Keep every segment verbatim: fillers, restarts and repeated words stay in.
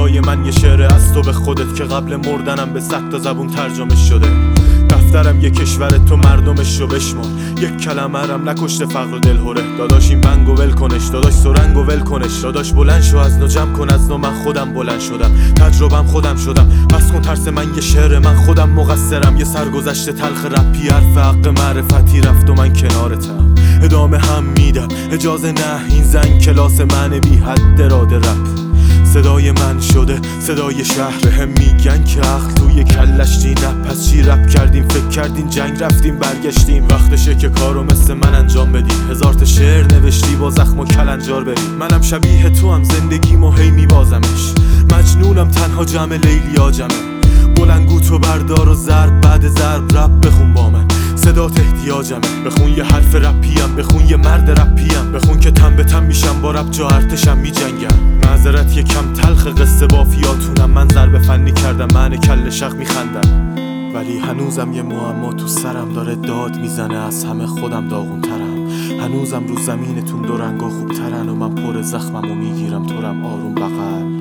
صدای من یه شعر از تو به خودت که قبل مردنم به صد تا زبون ترجمه شده. دفترم یه کشور تو مردمش رو بشمار، یک کلمه رم نکشته فقر و دلهوره. داداش این بنگو ول کنش، داداش سرنگو ول کنش، داداش بلند شو از نو جمع کن از نو. من خودم بلند شدم، تجربم خودم شدم. بس کن ترس من یه شعر، من خودم مقصرم. یه سرگذشت تلخ رپی حرف حق معرفتی رفت و من کنارتم. ادامه هم میدم، اجازه نه، این زنگ کلاس من بی حد اراده رپ. صدای من شده صدای شهر، هم میگن که عقل توی کلشتی. نه پس چی رپ کردیم، فکر کردیم جنگ رفتیم برگشتیم. وقتشه که کارو مثل من انجام بدیم. هزار تا شعر نوشتی با زخم و کلنجار بریم. منم شبیه تو هم زندگیمو هی میبازمش. مجنونم تنها جمع لیلیا جمع. بلنگو تو بردار و ضرب بعد ضرب رپ بخون با من. صدات احتیاجمه، بخون یه حرف رپیم، بخون یه مرد رپیم. بخون که تن به تن میشم با رپ، جا ارتشم میجنگم. معذرت یه کم تلخ قصه بافیاتونم. من ضرب فنی کردم، من کل شق میخندم. ولی هنوزم یه معما تو سرم داره داد میزنه. از همه خودم داغون ترم. هنوزم رو زمینتون دو رنگا خوب ترن و من پر زخمم و میگیرم تورم آروم بغل.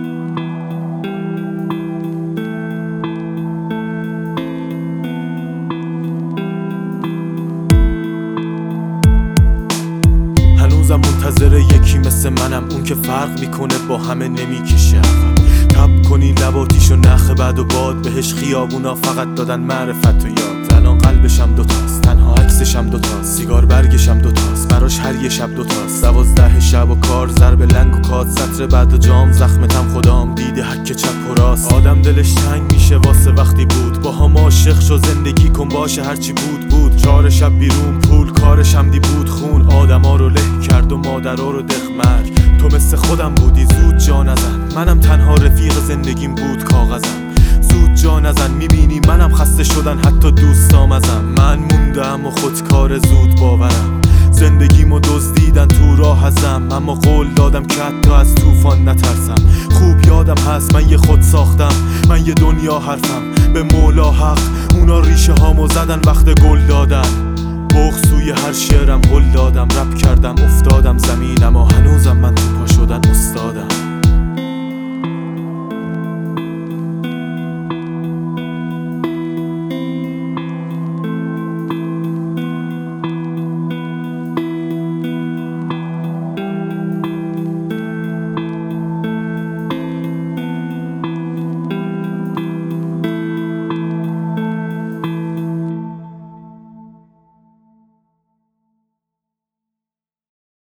هنوزم منتظر یکی مثل منم، اون که فرق میکنه با همه نمیکشه. تب کنی لباتیشو نخ بعد و باد بهش خیابونا فقط دادن معرفت و یاد. الان قلبشم دوتاست، تنها عکسشم دوتاست، سیگار برگشم دوتاست، براش هر یه شب دوتاست. دوازده شب و کار، ضرب لنگ و کات، سطر بعد و جام، زخمتم خدام دیده حک چپ و راست. آدم دلش تنگ میشه واسه وقتی بود با هم عاشق شو، زندگی کن باشه هرچی بود بود. چهار شب بیرون پول، کارش همدی بود خون. آدما رو له کرد و مادرها رو دخمر. تو مثل خودم بودی زود جا نزن، منم تنها رفیق زندگیم بود کاغذم. زود جا نزن، میبینی منم خسته شدن حتی دوستام ازم. من موندم و خودکار زود باورم. زندگیمو دزدیدن تو راه ازم، اما قول دادم که حتی از طوفان نترسم. خوب یادم هست من یه خود ساختم، من یه دنیا حرفم به مولا حق. اونا ریشه هامو زدن وقت گل دادن. بغض توی هر شعرم هل دادم، رپ کردم افتادم زمین.